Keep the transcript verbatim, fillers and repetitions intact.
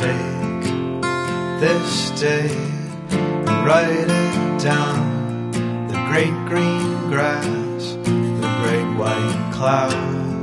take this day and write it down. The great green grass, the great white cloud.